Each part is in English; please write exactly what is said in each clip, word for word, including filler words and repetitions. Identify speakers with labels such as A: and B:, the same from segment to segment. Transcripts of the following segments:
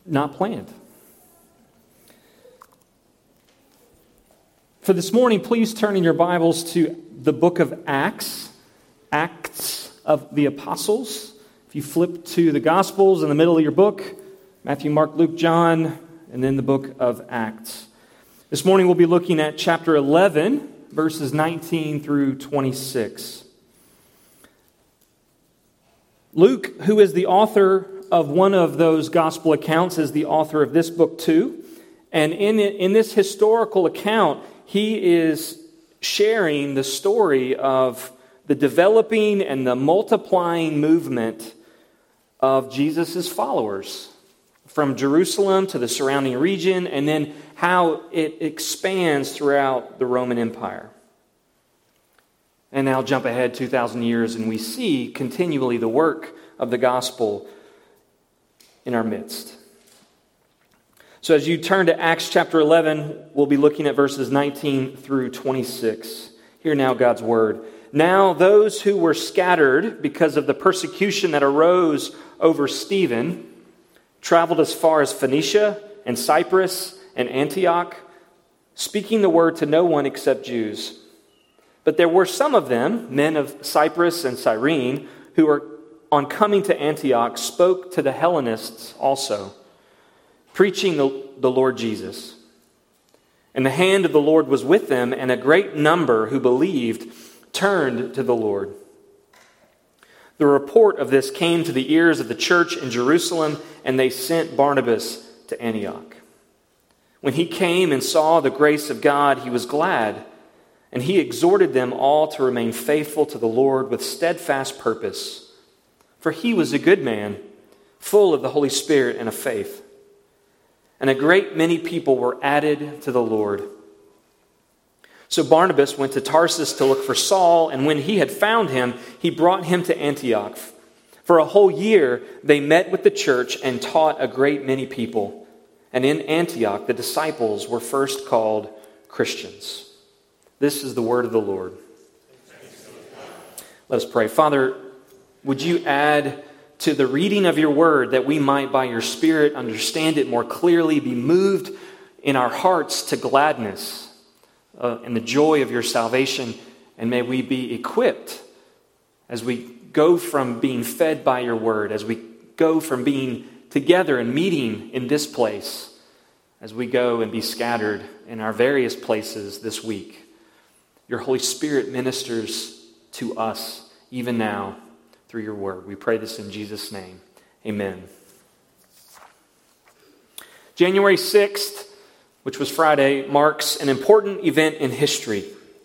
A: not planned. For this morning, please turn in your Bibles to the book of Acts, Acts of the Apostles. If you flip to the Gospels in the middle of your book, Matthew, Mark, Luke, John, and then the book of Acts. This morning we'll be looking at chapter eleven, verses nineteen through twenty-six. Luke, who is the author of one of those gospel accounts, is the author of this book too. And in, in this historical account, he is sharing the story of the developing and the multiplying movement of Jesus' followers from Jerusalem to the surrounding region, and then how it expands throughout the Roman Empire. And now jump ahead two thousand years, and we see continually the work of the gospel in our midst. So as you turn to Acts chapter eleven, we'll be looking at verses nineteen through twenty-six. Hear now God's word. Now those who were scattered because of the persecution that arose over Stephen traveled as far as Phoenicia and Cyprus and Antioch, speaking the word to no one except Jews. But there were some of them, men of Cyprus and Cyrene, who were, on coming to Antioch, spoke to the Hellenists also, preaching the, the Lord Jesus. And the hand of the Lord was with them, and a great number who believed turned to the Lord. The report of this came to the ears of the church in Jerusalem, and they sent Barnabas to Antioch. When he came and saw the grace of God, he was glad, and he exhorted them all to remain faithful to the Lord with steadfast purpose. For he was a good man, full of the Holy Spirit and of faith. And a great many people were added to the Lord. So Barnabas went to Tarsus to look for Saul, and when he had found him, he brought him to Antioch. For a whole year they met with the church and taught a great many people. And in Antioch the disciples were first called Christians. This is the word of the Lord. Let us pray. Father, would you add to the reading of your word that we might by your Spirit understand it more clearly, be moved in our hearts to gladness uh, and the joy of your salvation, and may we be equipped as we go from being fed by your word, as we go from being together and meeting in this place, as we go and be scattered in our various places this week. Your Holy Spirit ministers to us even now through your word. We pray this in Jesus' name. Amen. January sixth, which was Friday, marks an important event in history.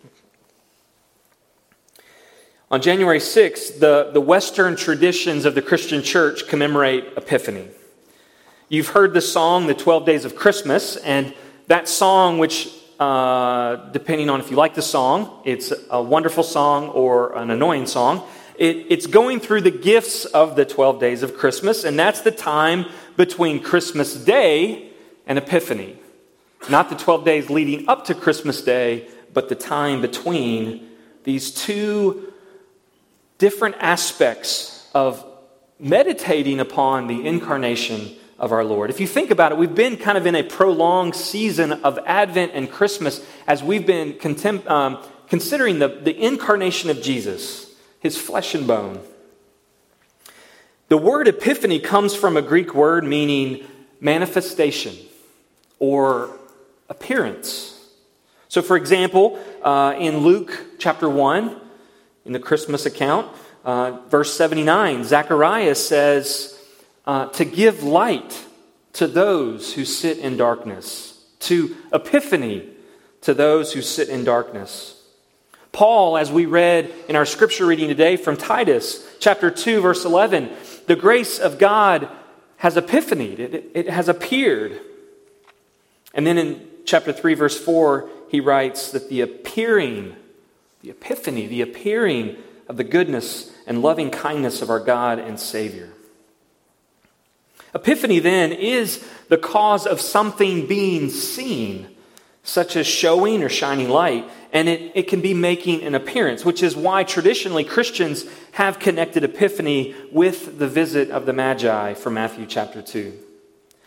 A: On January sixth, the, the Western traditions of the Christian church commemorate Epiphany. You've heard the song, The twelve Days of Christmas, and that song, which, uh, depending on if you like the song, it's a wonderful song or an annoying song. It, it's going through the gifts of the twelve days of Christmas, and that's the time between Christmas Day and Epiphany. Not the twelve days leading up to Christmas Day, but the time between these two different aspects of meditating upon the incarnation of our Lord. If you think about it, we've been kind of in a prolonged season of Advent and Christmas as we've been contem- um, considering the, the incarnation of Jesus, his flesh and bone. The word epiphany comes from a Greek word meaning manifestation or appearance. So for example, uh, in Luke chapter one, in the Christmas account, uh, verse seventy-nine, Zechariah says, uh, to give light to those who sit in darkness, to epiphany to those who sit in darkness. Paul, as we read in our scripture reading today from Titus chapter two, verse eleven, the grace of God has epiphanied, it, it has appeared. And then in chapter three, verse four, he writes that the appearing, the epiphany, the appearing of the goodness and loving kindness of our God and Savior. Epiphany then is the cause of something being seen, such as showing or shining light, and it, it can be making an appearance, which is why traditionally Christians have connected Epiphany with the visit of the Magi from Matthew chapter two.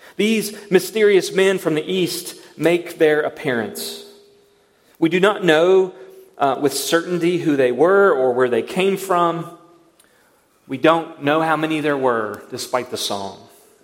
A: These mysterious men from the east make their appearance. We do not know uh, with certainty who they were or where they came from. We don't know how many there were, despite the song.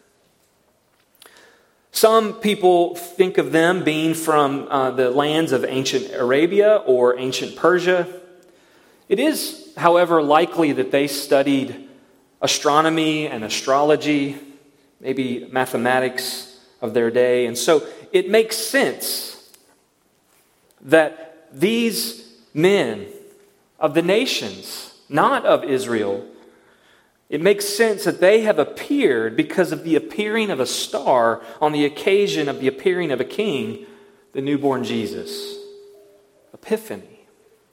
A: Some people think of them being from uh, the lands of ancient Arabia or ancient Persia. It is, however, likely that they studied astronomy and astrology, maybe mathematics of their day. And so it makes sense that these men of the nations, not of Israel, it makes sense that they have appeared because of the appearing of a star on the occasion of the appearing of a king, the newborn Jesus. Epiphany.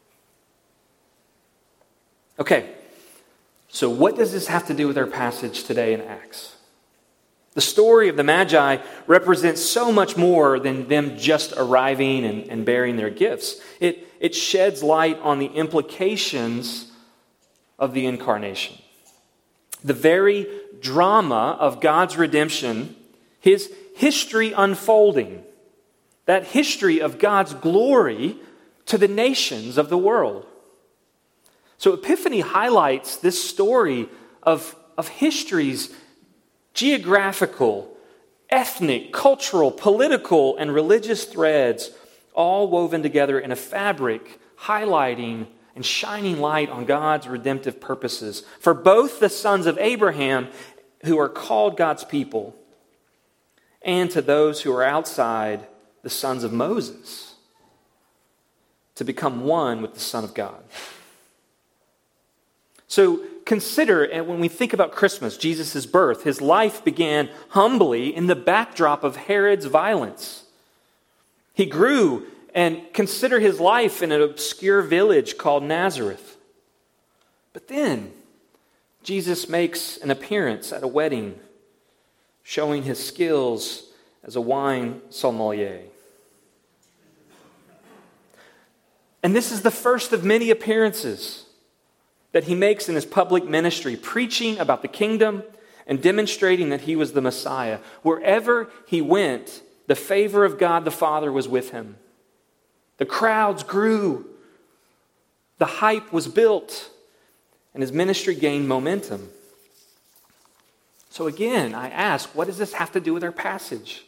A: Okay, so what does this have to do with our passage today in Acts? The story of the Magi represents so much more than them just arriving and, and bearing their gifts. It, it sheds light on the implications of the incarnation. The very drama of God's redemption, His history unfolding, that history of God's glory to the nations of the world. So Epiphany highlights this story of, of history's geographical, ethnic, cultural, political, and religious threads, all woven together in a fabric highlighting and shining light on God's redemptive purposes for both the sons of Abraham, who are called God's people, and to those who are outside, the sons of Moses, to become one with the Son of God. So consider, and when we think about Christmas, Jesus' birth, his life began humbly in the backdrop of Herod's violence. He grew, and consider his life in an obscure village called Nazareth. But then, Jesus makes an appearance at a wedding, showing his skills as a wine sommelier. And this is the first of many appearances that he makes in his public ministry, preaching about the kingdom and demonstrating that he was the Messiah. Wherever he went, the favor of God the Father was with him. The crowds grew, the hype was built, and his ministry gained momentum. So again, I ask, what does this have to do with our passage?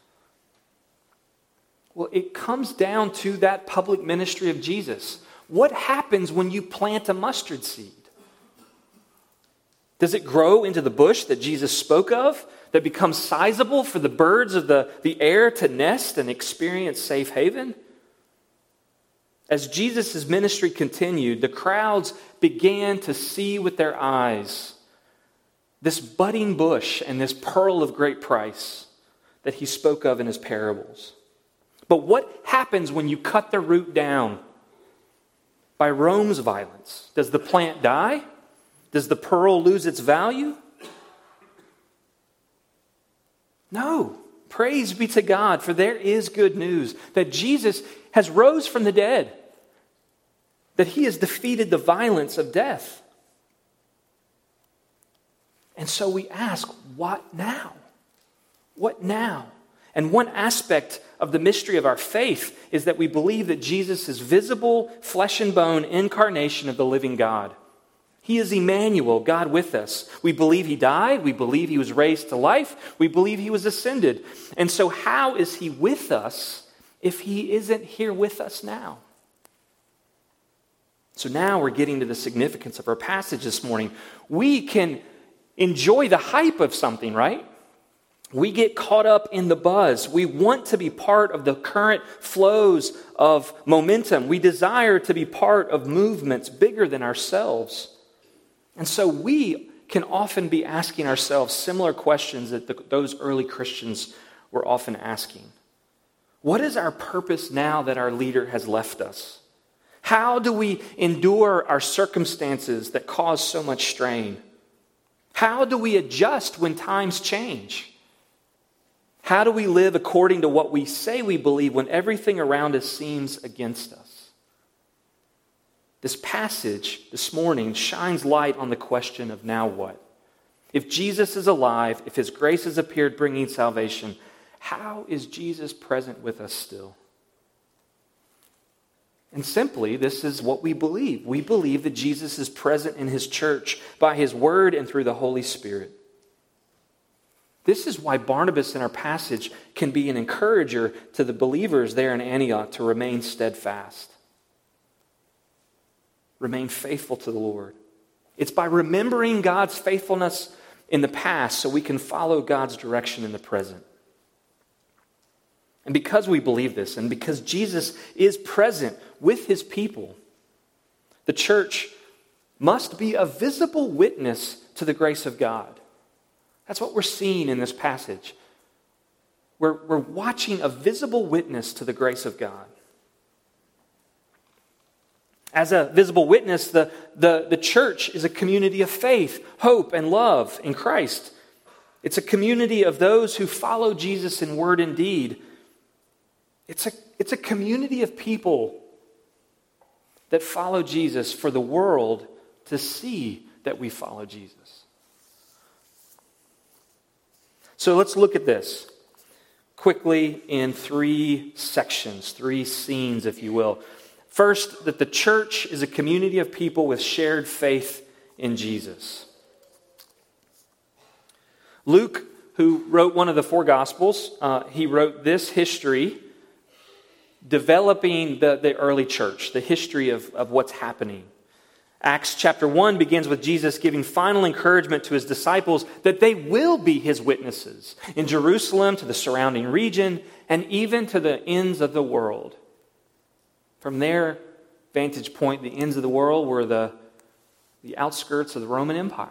A: Well, it comes down to that public ministry of Jesus. What happens when you plant a mustard seed? Does it grow into the bush that Jesus spoke of, that becomes sizable for the birds of the, the air to nest and experience safe haven? As Jesus' ministry continued, the crowds began to see with their eyes this budding bush and this pearl of great price that he spoke of in his parables. But what happens when you cut the root down? By Rome's violence. Does the plant die? Does the pearl lose its value? No. Praise be to God, for there is good news that Jesus has rose from the dead, that he has defeated the violence of death. And so we ask, what now? What now? And one aspect of the mystery of our faith is that we believe that Jesus is visible, flesh and bone incarnation of the living God. He is Emmanuel, God with us. We believe he died. We believe he was raised to life. We believe he was ascended. And so how is he with us if he isn't here with us now? So now we're getting to the significance of our passage this morning. We can enjoy the hype of something, right? We get caught up in the buzz. We want to be part of the current flows of momentum. We desire to be part of movements bigger than ourselves. And so we can often be asking ourselves similar questions that the, those early Christians were often asking. What is our purpose now that our leader has left us? How do we endure our circumstances that cause so much strain? How do we adjust when times change? How do we live according to what we say we believe when everything around us seems against us? This passage this morning shines light on the question of now what. If Jesus is alive, if his grace has appeared bringing salvation, how is Jesus present with us still? And simply, this is what we believe. We believe that Jesus is present in his church by his word and through the Holy Spirit. This is why Barnabas in our passage can be an encourager to the believers there in Antioch to remain steadfast. Remain faithful to the Lord. It's by remembering God's faithfulness in the past so we can follow God's direction in the present. And because we believe this, and because Jesus is present with his people, the church must be a visible witness to the grace of God. That's what we're seeing in this passage. We're, we're watching a visible witness to the grace of God. As a visible witness, the, the, the church is a community of faith, hope, and love in Christ. It's a community of those who follow Jesus in word and deed. It's a, it's a community of people that follow Jesus for the world to see that we follow Jesus. So let's look at this quickly in three sections, three scenes, if you will. First, that the church is a community of people with shared faith in Jesus. Luke, who wrote one of the four Gospels, uh, he wrote this history developing the, the early church, the history of, of what's happening. Acts chapter one begins with Jesus giving final encouragement to his disciples that they will be his witnesses in Jerusalem, to the surrounding region, and even to the ends of the world. From their vantage point, the ends of the world were the, the outskirts of the Roman Empire.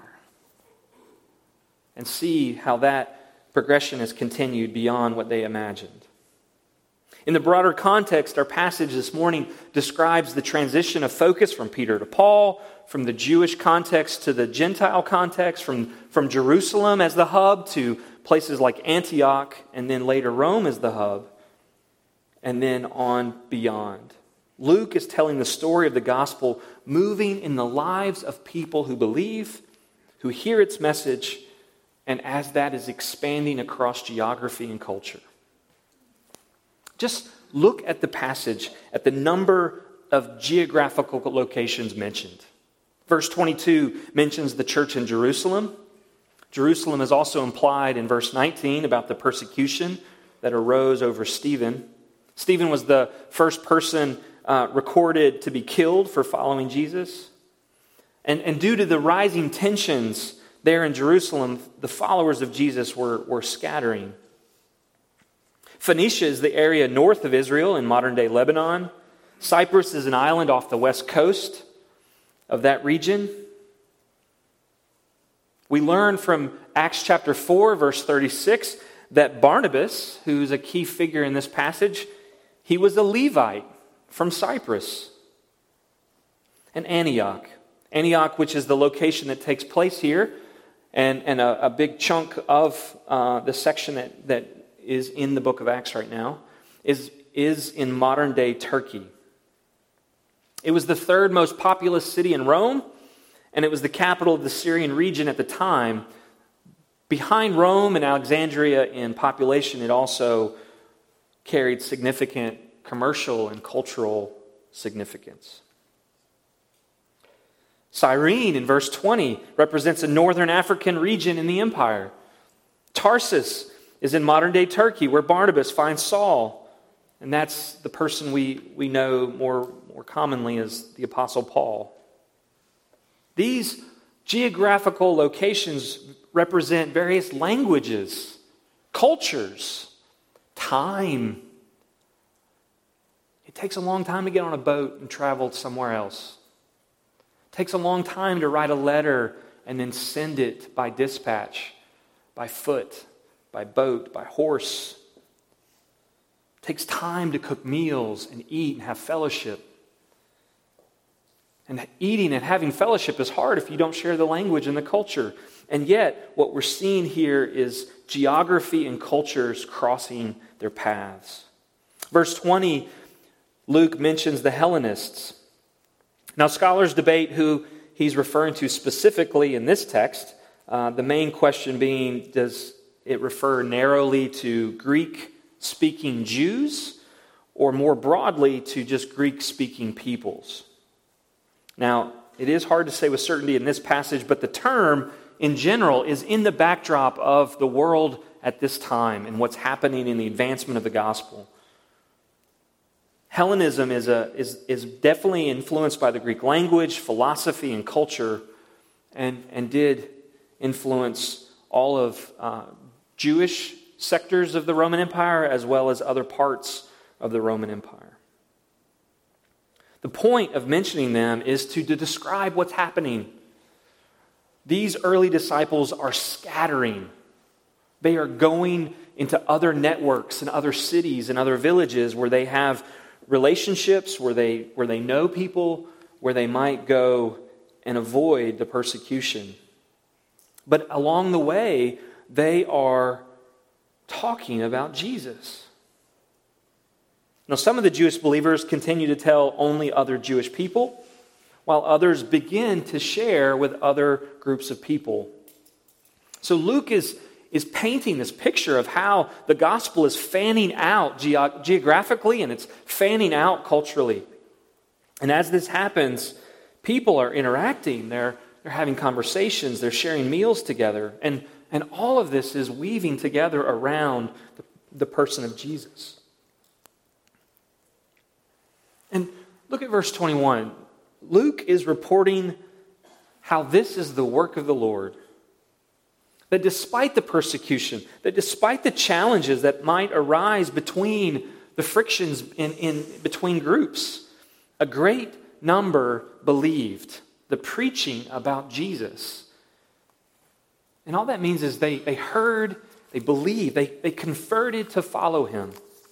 A: And see how that progression has continued beyond what they imagined. In the broader context, our passage this morning describes the transition of focus from Peter to Paul, from the Jewish context to the Gentile context, from, from Jerusalem as the hub to places like Antioch, and then later Rome as the hub, and then on beyond. Luke is telling the story of the gospel moving in the lives of people who believe, who hear its message, and as that is expanding across geography and culture. Just look at the passage, at the number of geographical locations mentioned. Verse twenty-two mentions the church in Jerusalem. Jerusalem is also implied in verse nineteen about the persecution that arose over Stephen. Stephen was the first person uh, recorded to be killed for following Jesus. And, and due to the rising tensions there in Jerusalem, the followers of Jesus were, were scattering. Phoenicia is the area north of Israel in modern-day Lebanon. Cyprus is an island off the west coast of that region. We learn from Acts chapter four, verse thirty-six, that Barnabas, who's a key figure in this passage, he was a Levite from Cyprus. And Antioch. Antioch, which is the location that takes place here, and, and a, a big chunk of uh, the section that, that is in the book of Acts right now, is, is in modern-day Turkey. It was the third most populous city in Rome, and it was the capital of the Syrian region at the time. Behind Rome and Alexandria in population, it also carried significant commercial and cultural significance. Cyrene, in verse twenty, represents a northern African region in the empire. Tarsus is in modern-day Turkey, where Barnabas finds Saul. And that's the person we, we know more, more commonly as the Apostle Paul. These geographical locations represent various languages, cultures, time. It takes a long time to get on a boat and travel somewhere else. It takes a long time to write a letter and then send it by dispatch, by foot, by boat, by horse. It takes time to cook meals and eat and have fellowship. And eating and having fellowship is hard if you don't share the language and the culture. And yet, what we're seeing here is geography and cultures crossing their paths. Verse twenty, Luke mentions the Hellenists. Now, scholars debate who he's referring to specifically in this text. Uh, the main question being, does it refer narrowly to Greek-speaking Jews or more broadly to just Greek-speaking peoples? Now, it is hard to say with certainty in this passage, but the term in general is in the backdrop of the world at this time and what's happening in the advancement of the gospel. Hellenism is, a, is, is definitely influenced by the Greek language, philosophy, and culture, and, and did influence all of uh, Jewish sectors of the Roman Empire as well as other parts of the Roman Empire. The point of mentioning them is to, to describe what's happening. These early disciples are scattering. They are going into other networks and other cities and other villages where they have relationships, where they, where they know people, where they might go and avoid the persecution. But along the way, they are talking about Jesus. Now, some of the Jewish believers continue to tell only other Jewish people, while others begin to share with other groups of people. So Luke is, is painting this picture of how the gospel is fanning out ge- geographically and it's fanning out culturally. And as this happens, people are interacting, they're, they're having conversations, they're sharing meals together, and, and all of this is weaving together around the, the person of Jesus. And look at verse twenty-one. Luke is reporting how this is the work of the Lord. That despite the persecution, that despite the challenges that might arise between the frictions in, in between groups, a great number believed the preaching about Jesus. And all that means is they, they heard, they believed, they, they converted to follow him.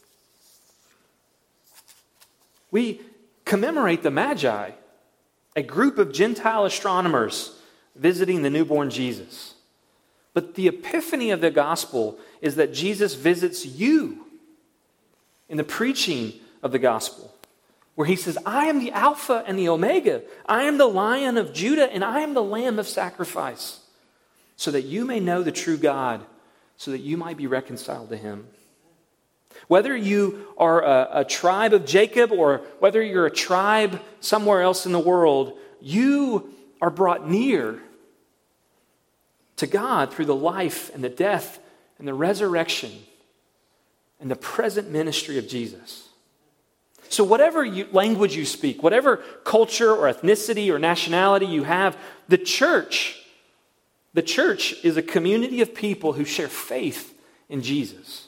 A: We commemorate the Magi, a group of Gentile astronomers visiting the newborn Jesus. But the epiphany of the gospel is that Jesus visits you in the preaching of the gospel, where he says, I am the Alpha and the Omega. I am the Lion of Judah, and I am the Lamb of sacrifice, so that you may know the true God, so that you might be reconciled to him. Whether you are a, a tribe of Jacob or whether you're a tribe somewhere else in the world, you are brought near to God through the life and the death and the resurrection and the present ministry of Jesus. So whatever you, language you speak, whatever culture or ethnicity or nationality you have, the church, the church is a community of people who share faith in Jesus.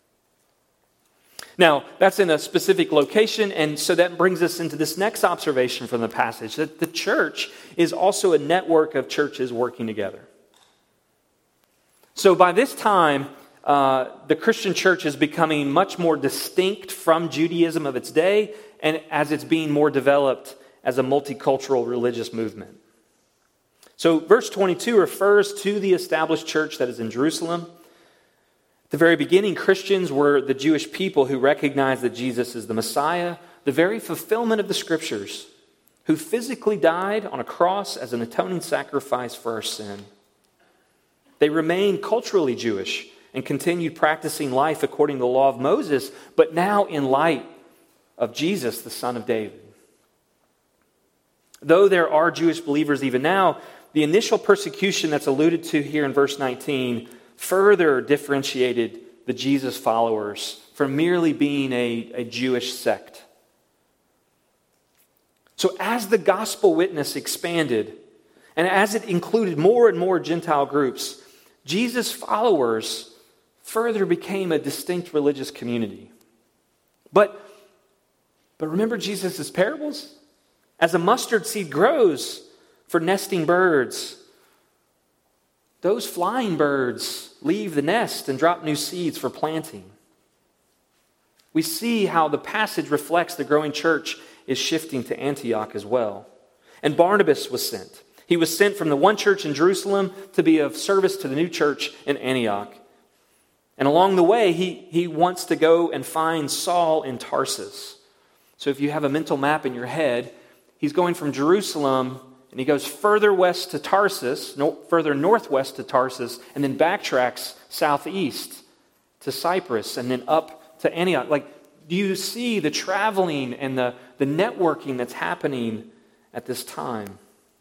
A: Now, that's in a specific location, and so that brings us into this next observation from the passage, that the church is also a network of churches working together. So by this time, uh, the Christian church is becoming much more distinct from Judaism of its day, and as it's being more developed as a multicultural religious movement. So verse twenty-two refers to the established church that is in Jerusalem. At the very beginning, Christians were the Jewish people who recognized that Jesus is the Messiah, the very fulfillment of the Scriptures, who physically died on a cross as an atoning sacrifice for our sin. They remained culturally Jewish and continued practicing life according to the law of Moses, but now in light of Jesus, the Son of David. Though there are Jewish believers even now, the initial persecution that's alluded to here in verse nineteen further differentiated the Jesus followers from merely being a, a Jewish sect. So as the gospel witness expanded, and as it included more and more Gentile groups, Jesus' followers further became a distinct religious community. But, but remember Jesus' parables? As a mustard seed grows for nesting birds, those flying birds leave the nest and drop new seeds for planting. We see how the passage reflects the growing church is shifting to Antioch as well. And Barnabas was sent. He was sent from the one church in Jerusalem to be of service to the new church in Antioch. And along the way, he, he wants to go and find Saul in Tarsus. So if you have a mental map in your head, he's going from Jerusalem and he goes further west to Tarsus, no, further northwest to Tarsus, and then backtracks southeast to Cyprus, and then up to Antioch. Like, do you see the traveling and the, the networking that's happening at this time?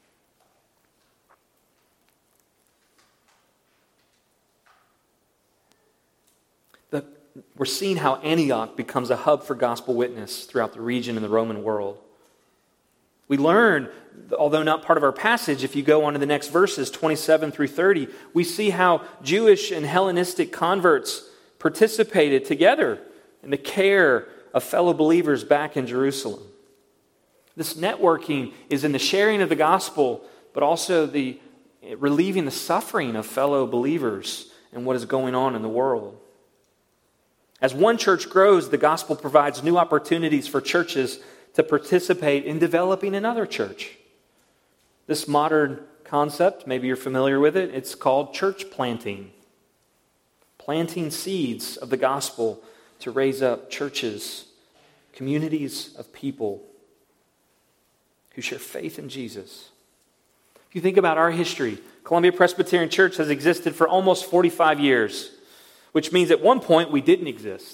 A: The, we're seeing how Antioch becomes a hub for gospel witness throughout the region and the Roman world. We learn, although not part of our passage, if you go on to the next verses, twenty-seven through thirty, we see how Jewish and Hellenistic converts participated together in the care of fellow believers back in Jerusalem. This networking is in the sharing of the gospel, but also the relieving the suffering of fellow believers and what is going on in the world. As one church grows, the gospel provides new opportunities for churches to participate in developing another church. This modern concept, maybe you're familiar with it, it's called church planting. Planting seeds of the gospel to raise up churches, communities of people who share faith in Jesus. If you think about our history, Columbia Presbyterian Church has existed for almost forty-five years, which means at one point we didn't exist.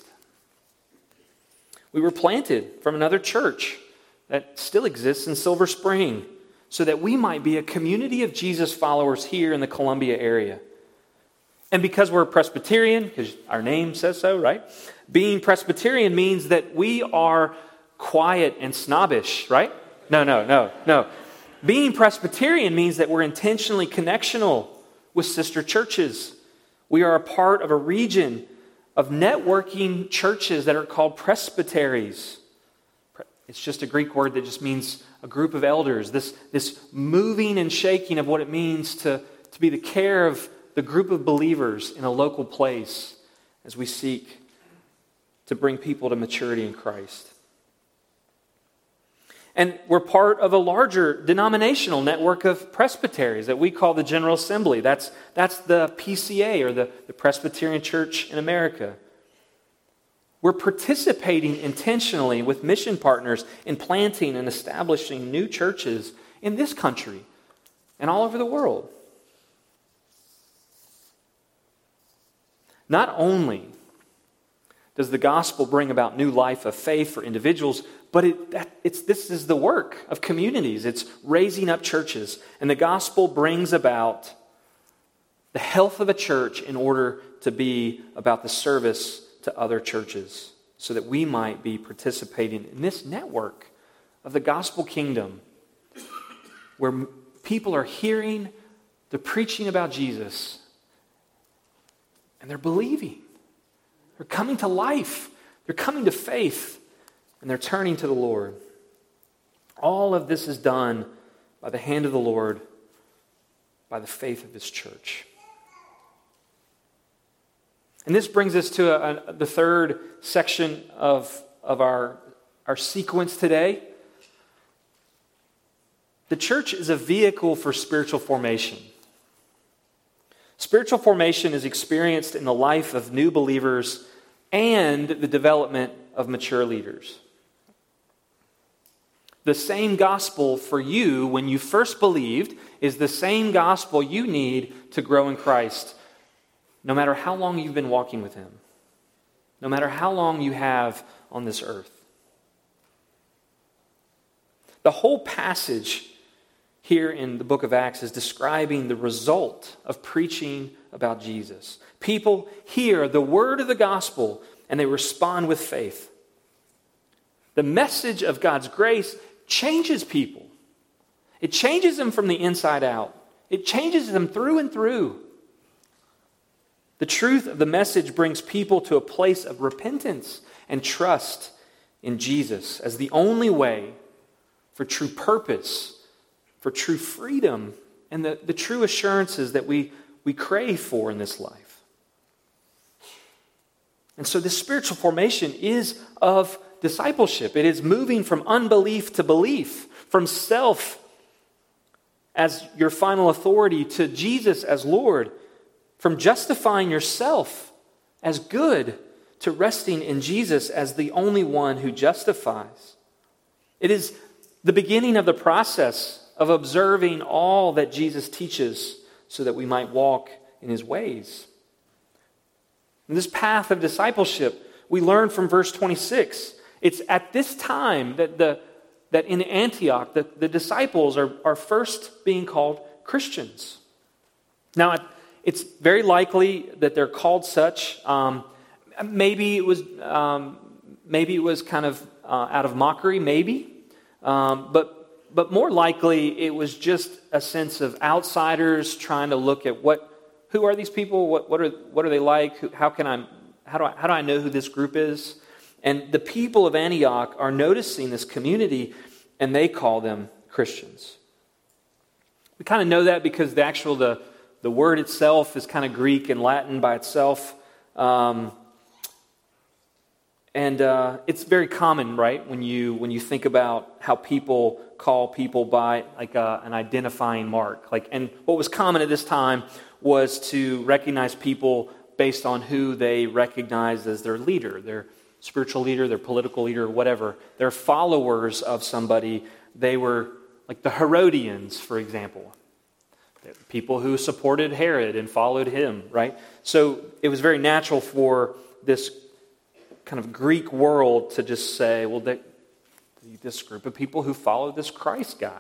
A: We were planted from another church that still exists in Silver Spring so that we might be a community of Jesus followers here in the Columbia area. And because we're Presbyterian, because our name says so, right? Being Presbyterian means that we are quiet and snobbish, right? No, no, no, no. Being Presbyterian means that we're intentionally connectional with sister churches. We are a part of a region of networking churches that are called presbyteries. It's just a Greek word that just means a group of elders. This, this moving and shaking of what it means to, to be the care of the group of believers in a local place as we seek to bring people to maturity in Christ. And we're part of a larger denominational network of presbyteries that we call the General Assembly. That's, that's the P C A, or the, the Presbyterian Church in America. We're participating intentionally with mission partners in planting and establishing new churches in this country and all over the world. Not only does the gospel bring about new life of faith for individuals, but it, that, it's, this is the work of communities. It's raising up churches. And the gospel brings about the health of a church in order to be about the service to other churches, so that we might be participating in this network of the gospel kingdom where people are hearing the preaching about Jesus and they're believing. They're coming to life. They're coming to faith. And they're turning to the Lord. All of this is done by the hand of the Lord, by the faith of His church. And this brings us to a, a, the third section of, of our, our sequence today. The church is a vehicle for spiritual formation. Spiritual formation is experienced in the life of new believers and the development of mature leaders. The same gospel for you when you first believed is the same gospel you need to grow in Christ, no matter how long you've been walking with Him, no matter how long you have on this earth. The whole passage here in the book of Acts is describing the result of preaching about Jesus. People hear the word of the gospel and they respond with faith. The message of God's grace changes people. It changes them from the inside out. It changes them through and through. The truth of the message brings people to a place of repentance and trust in Jesus as the only way for true purpose, for true freedom, and the, the true assurances that we, we crave for in this life. And so this spiritual formation is of discipleship. It is moving from unbelief to belief, from self as your final authority to Jesus as Lord, from justifying yourself as good to resting in Jesus as the only one who justifies. It is the beginning of the process of observing all that Jesus teaches so that we might walk in his ways. In this path of discipleship, we learn from verse twenty-six. It's at this time that the that in Antioch, the, the disciples are, are first being called Christians. Now, it's very likely that they're called such. Um, maybe it was um, maybe it was kind of uh, out of mockery, maybe. Um, but but more likely, it was just a sense of outsiders trying to look at what who are these people? What what are what are they like? Who, how can I how do I how do I know who this group is? And the people of Antioch are noticing this community, and they call them Christians. We kind of know that because the actual the the word itself is kind of Greek and Latin by itself, um, and uh, it's very common, right? When you when you think about how people call people by like a, an identifying mark, like, and what was common at this time was to recognize people based on who they recognized as their leader, their spiritual leader, their political leader, whatever. They're followers of somebody. They were like the Herodians, for example. People who supported Herod and followed him, right? So it was very natural for this kind of Greek world to just say, well, they, this group of people who follow this Christ guy.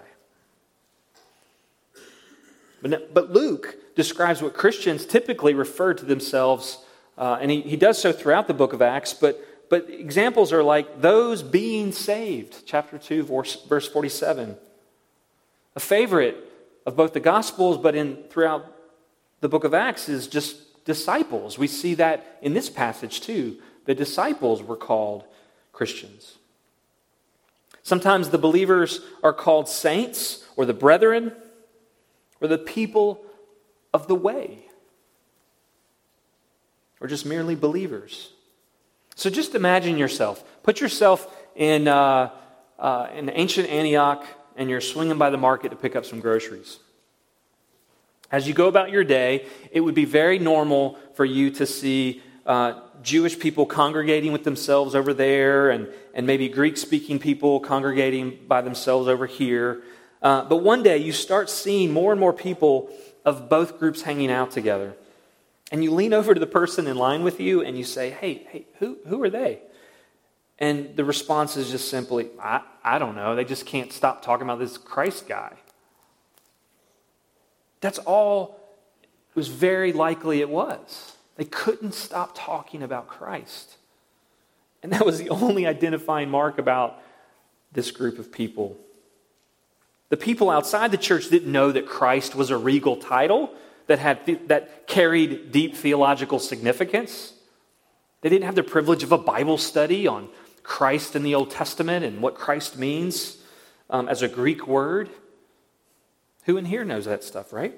A: But, but Luke describes what Christians typically refer to themselves, uh, and he, he does so throughout the book of Acts, but But examples are like those being saved, chapter two, verse forty-seven. A favorite of both the Gospels, but in throughout the book of Acts, is just disciples. We see that in this passage too. The disciples were called Christians. Sometimes the believers are called saints, or the brethren, or the people of the way, or just merely believers. So just imagine yourself. Put yourself in uh, uh, in ancient Antioch, and you're swinging by the market to pick up some groceries. As you go about your day, it would be very normal for you to see uh, Jewish people congregating with themselves over there, and, and maybe Greek-speaking people congregating by themselves over here. Uh, but one day you start seeing more and more people of both groups hanging out together. And you lean over to the person in line with you and you say, hey, hey, who who are they? And the response is just simply, I, I don't know. They just can't stop talking about this Christ guy. That's all it was very likely it was. They couldn't stop talking about Christ. And that was the only identifying mark about this group of people. The people outside the church didn't know that Christ was a regal title that had that carried deep theological significance. They didn't have the privilege of a Bible study on Christ in the Old Testament and what Christ means um, as a Greek word. Who in here knows that stuff, right?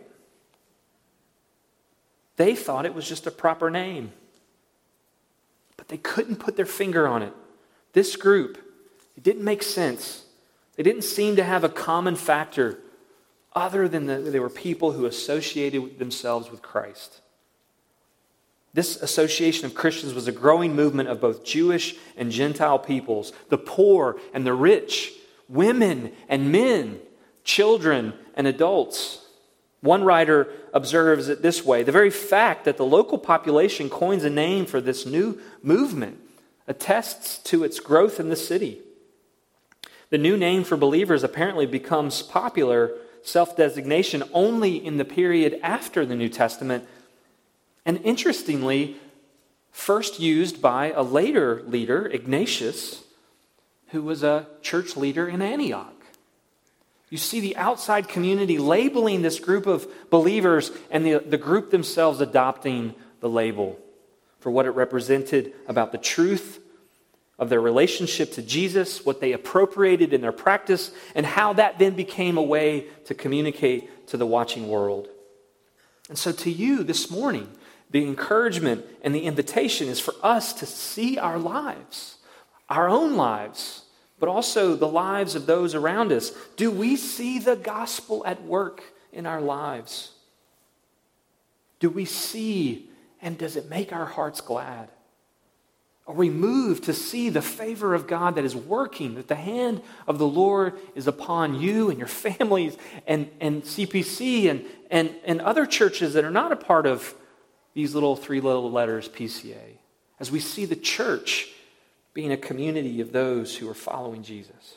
A: They thought it was just a proper name, but they couldn't put their finger on it. This group, it didn't make sense. They didn't seem to have a common factor other than that they were people who associated themselves with Christ. This association of Christians was a growing movement of both Jewish and Gentile peoples, the poor and the rich, women and men, children and adults. One writer observes it this way: the very fact that the local population coins a name for this new movement attests to its growth in the city. The new name for believers apparently becomes popular self-designation only in the period after the New Testament, and interestingly, first used by a later leader, Ignatius, who was a church leader in Antioch. You see the outside community labeling this group of believers, and the, the group themselves adopting the label for what it represented about the truth of their relationship to Jesus, what they appropriated in their practice, and how that then became a way to communicate to the watching world. And so to you this morning, the encouragement and the invitation is for us to see our lives, our own lives, but also the lives of those around us. Do we see the gospel at work in our lives? Do we see, and does it make our hearts glad? Are we moved to see the favor of God that is working, that the hand of the Lord is upon you and your families and, and C P C and, and, and other churches that are not a part of these little three little letters P C A, as we see the church being a community of those who are following Jesus?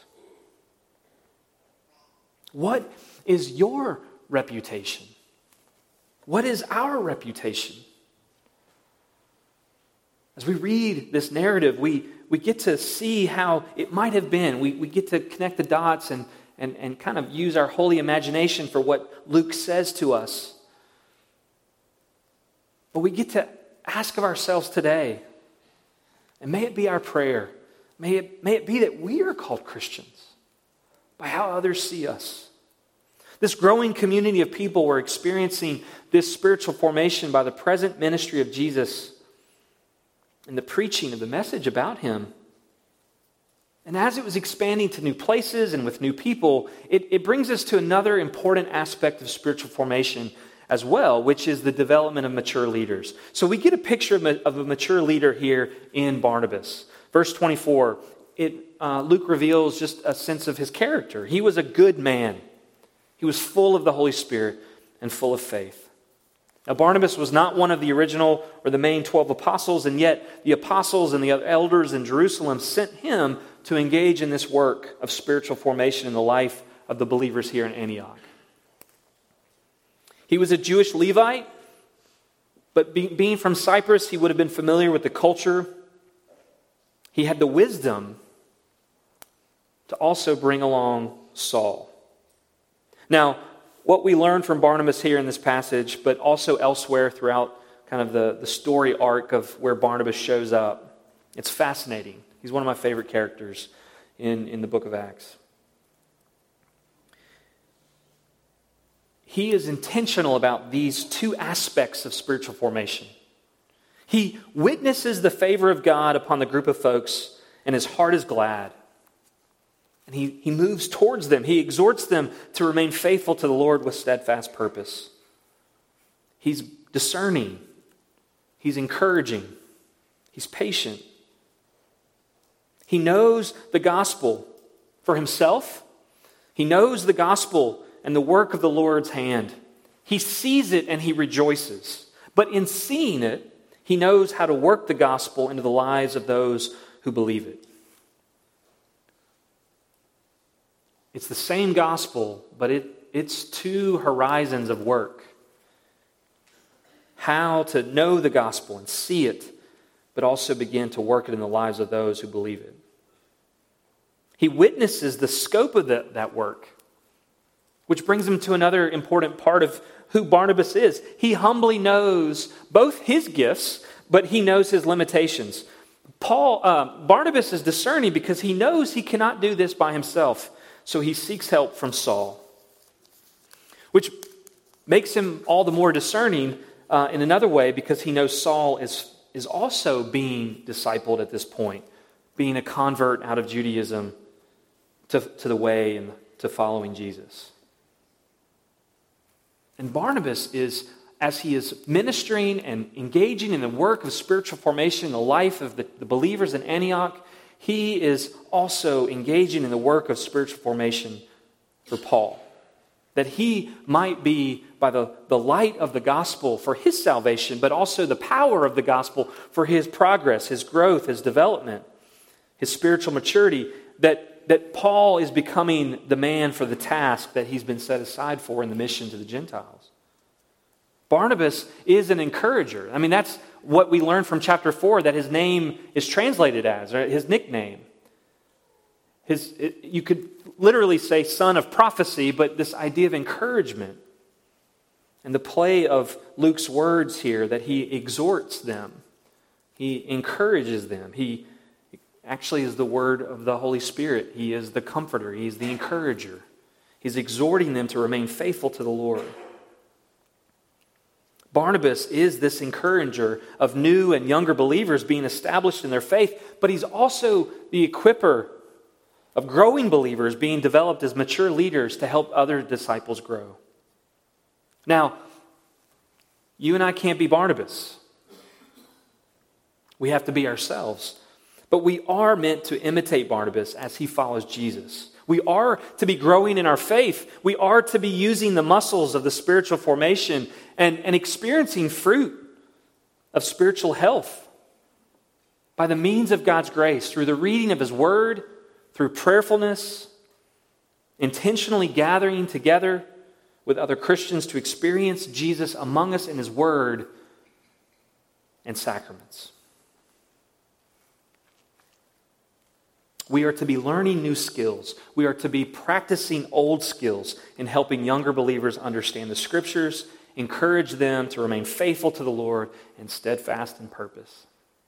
A: What is your reputation? What is our reputation? As we read this narrative, we, we get to see how it might have been. We, we get to connect the dots and, and, and kind of use our holy imagination for what Luke says to us. But we get to ask of ourselves today, and may it be our prayer, may it, may it be that we are called Christians by how others see us. This growing community of people were experiencing this spiritual formation by the present ministry of Jesus and the preaching of the message about him. And as it was expanding to new places and with new people, it, it brings us to another important aspect of spiritual formation as well, which is the development of mature leaders. So we get a picture of a, of a mature leader here in Barnabas. Verse twenty-four, it, uh, Luke reveals just a sense of his character. He was a good man. He was full of the Holy Spirit and full of faith. Now, Barnabas was not one of the original or the main twelve apostles, and yet the apostles and the elders in Jerusalem sent him to engage in this work of spiritual formation in the life of the believers here in Antioch. He was a Jewish Levite, but be, being from Cyprus, he would have been familiar with the culture. He had the wisdom to also bring along Saul. Now, what we learn from Barnabas here in this passage, but also elsewhere throughout kind of the, the story arc of where Barnabas shows up, it's fascinating. He's one of my favorite characters in, in the book of Acts. He is intentional about these two aspects of spiritual formation. He witnesses the favor of God upon the group of folks, and his heart is glad. And he, he moves towards them. He exhorts them to remain faithful to the Lord with steadfast purpose. He's discerning. He's encouraging. He's patient. He knows the gospel for himself. He knows the gospel and the work of the Lord's hand. He sees it and he rejoices. But in seeing it, he knows how to work the gospel into the lives of those who believe it. It's the same gospel, but it, it's two horizons of work. How to know the gospel and see it, but also begin to work it in the lives of those who believe it. He witnesses the scope of the, that work, which brings him to another important part of who Barnabas is. He humbly knows both his gifts, but he knows his limitations. Paul, uh, Barnabas is discerning because he knows he cannot do this by himself. So he seeks help from Saul, which makes him all the more discerning uh, in another way because he knows Saul is, is also being discipled at this point, being a convert out of Judaism to, to the way and to following Jesus. And Barnabas is, as he is ministering and engaging in the work of spiritual formation in the life of the, the believers in Antioch, he is also engaging in the work of spiritual formation for Paul. That he might be, by the, the light of the gospel for his salvation, but also the power of the gospel for his progress, his growth, his development, his spiritual maturity, that, that Paul is becoming the man for the task that he's been set aside for in the mission to the Gentiles. Barnabas is an encourager. I mean, that's what we learned from chapter four, that his name is translated as, or his nickname. His, it, you could literally say son of prophecy, but this idea of encouragement. And the play of Luke's words here, that he exhorts them. He encourages them. He actually is the word of the Holy Spirit. He is the comforter. He is the encourager. He's exhorting them to remain faithful to the Lord. Barnabas is this encourager of new and younger believers being established in their faith, but he's also the equipper of growing believers being developed as mature leaders to help other disciples grow. Now, you and I can't be Barnabas. We have to be ourselves. But we are meant to imitate Barnabas as he follows Jesus. We are to be growing in our faith. We are to be using the muscles of the spiritual formation and, and experiencing fruit of spiritual health by the means of God's grace, through the reading of His Word, through prayerfulness, intentionally gathering together with other Christians to experience Jesus among us in His Word and sacraments. We are to be learning new skills. We are to be practicing old skills in helping younger believers understand the Scriptures, encourage them to remain faithful to the Lord and steadfast in purpose.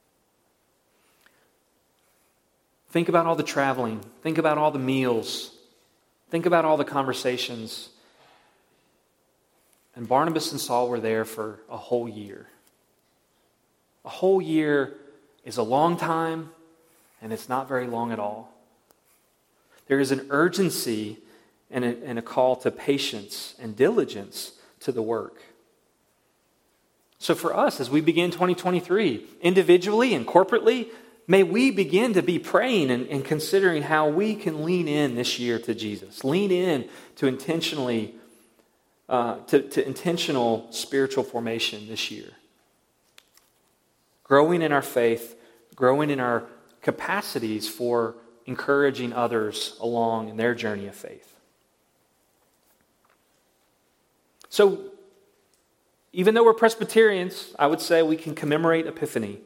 A: Think about all the traveling. Think about all the meals. Think about all the conversations. And Barnabas and Saul were there for a whole year. A whole year is a long time, and it's not very long at all. There is an urgency and a, and a call to patience and diligence to the work. So for us, as we begin twenty twenty-three, individually and corporately, may we begin to be praying and, and considering how we can lean in this year to Jesus. Lean in to intentionally, uh, to, to intentional spiritual formation this year. Growing in our faith, growing in our capacities for encouraging others along in their journey of faith. So, even though we're Presbyterians, I would say we can commemorate Epiphany.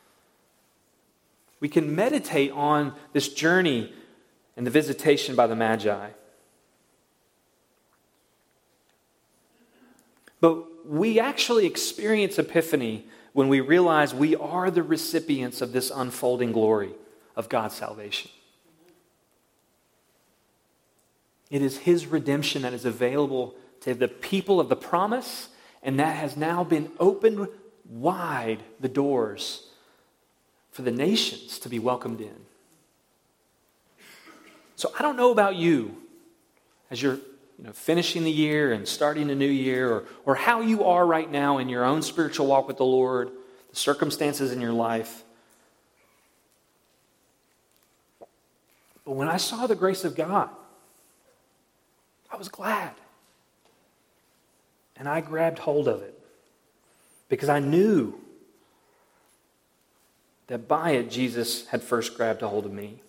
A: We can meditate on this journey and the visitation by the Magi. But we actually experience Epiphany when we realize we are the recipients of this unfolding glory of God's salvation. It is His redemption that is available to the people of the promise, and that has now been opened wide, the doors, for the nations to be welcomed in. So I don't know about you, as you're you know, finishing the year and starting a new year, or, or how you are right now in your own spiritual walk with the Lord, the circumstances in your life. But when I saw the grace of God, I was glad. And I grabbed hold of it because I knew that by it, Jesus had first grabbed a hold of me.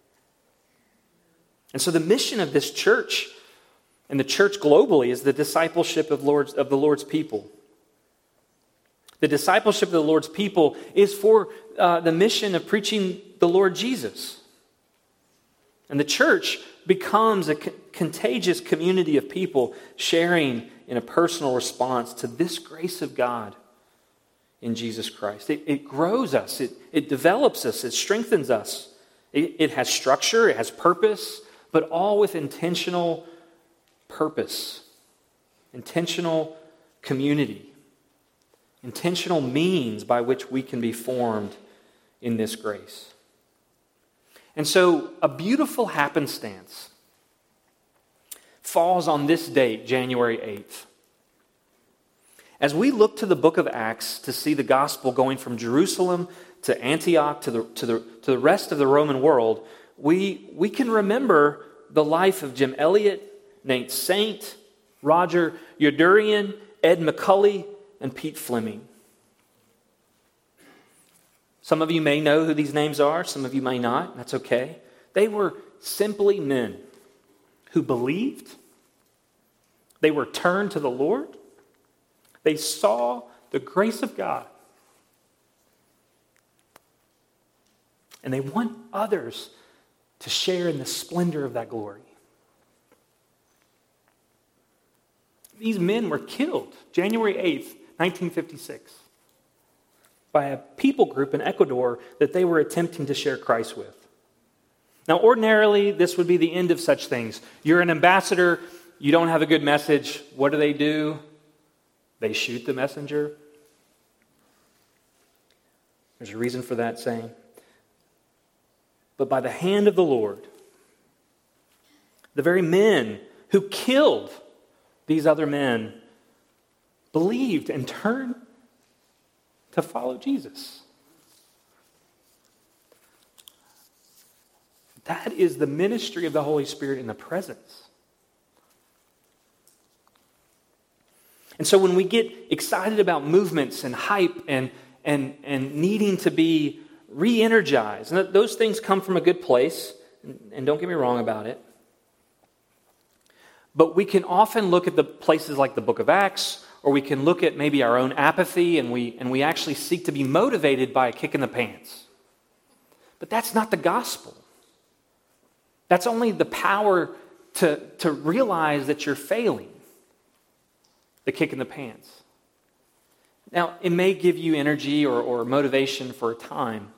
A: And so the mission of this church and the church globally is the discipleship of, Lord's, of the Lord's people. The discipleship of the Lord's people is for uh, the mission of preaching the Lord Jesus. And the church becomes a co- contagious community of people sharing in a personal response to this grace of God in Jesus Christ. It, it grows us, it, it develops us, it strengthens us. It, it has structure, it has purpose, but all with intentional purpose, intentional community, intentional means by which we can be formed in this grace. And so a beautiful happenstance falls on this date, January eighth. As we look to the book of Acts to see the gospel going from Jerusalem to Antioch to the, to the, to the rest of the Roman world, we, we can remember the life of Jim Elliot, Nate Saint, Roger Youderian, Ed McCully, and Pete Fleming. Some of you may know who these names are. Some of you may not. That's okay. They were simply men who believed. They were turned to the Lord. They saw the grace of God. And they want others to share in the splendor of that glory. These men were killed January eighth, nineteen fifty-six, by a people group in Ecuador that they were attempting to share Christ with. Now, ordinarily, this would be the end of such things. You're an ambassador, you don't have a good message. What do they do? They shoot the messenger. There's a reason for that saying. But by the hand of the Lord, the very men who killed these other men believed and turned to follow Jesus. That is the ministry of the Holy Spirit in the presence. And so when we get excited about movements and hype and, and, and needing to be re-energized, and those things come from a good place, and don't get me wrong about it, but we can often look at the places like the book of Acts, or we can look at maybe our own apathy, and we, and we actually seek to be motivated by a kick in the pants. But that's not the gospel. That's only the power to, to realize that you're failing. The kick in the pants. Now, it may give you energy or, or motivation for a time,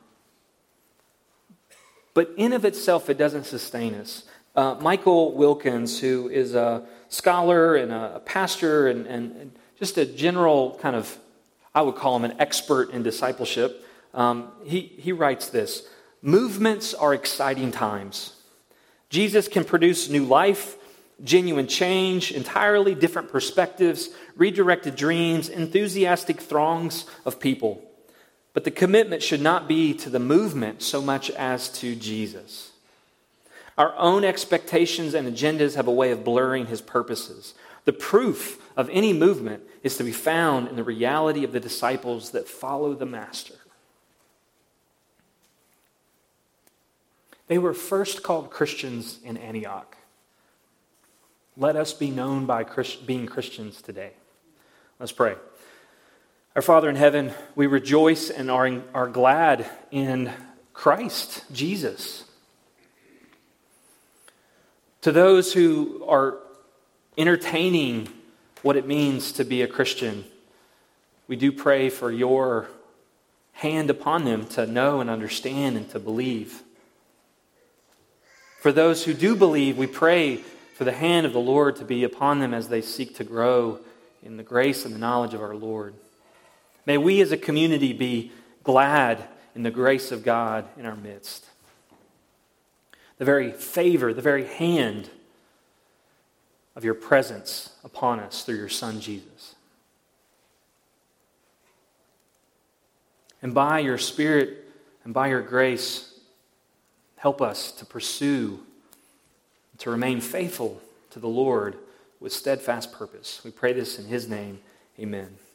A: but in of itself, it doesn't sustain us. Uh, Michael Wilkins, who is a scholar and a pastor and, and, and just a general kind of, I would call him an expert in discipleship, um, he, he writes this: movements are exciting times. Jesus can produce new life, genuine change, entirely different perspectives, redirected dreams, enthusiastic throngs of people. But the commitment should not be to the movement so much as to Jesus. Our own expectations and agendas have a way of blurring his purposes. The proof of any movement is to be found in the reality of the disciples that follow the Master. They were first called Christians in Antioch. Let us be known by Christ- being Christians today. Let's pray. Our Father in heaven, we rejoice and are, in, are glad in Christ, Jesus. To those who are entertaining what it means to be a Christian, we do pray for your hand upon them to know and understand and to believe. For those who do believe, we pray for the hand of the Lord to be upon them as they seek to grow in the grace and the knowledge of our Lord. May we as a community be glad in the grace of God in our midst. The very favor, the very hand of your presence upon us through your Son, Jesus. And by your Spirit and by your grace, help us to pursue, to remain faithful to the Lord with steadfast purpose. We pray this in His name. Amen.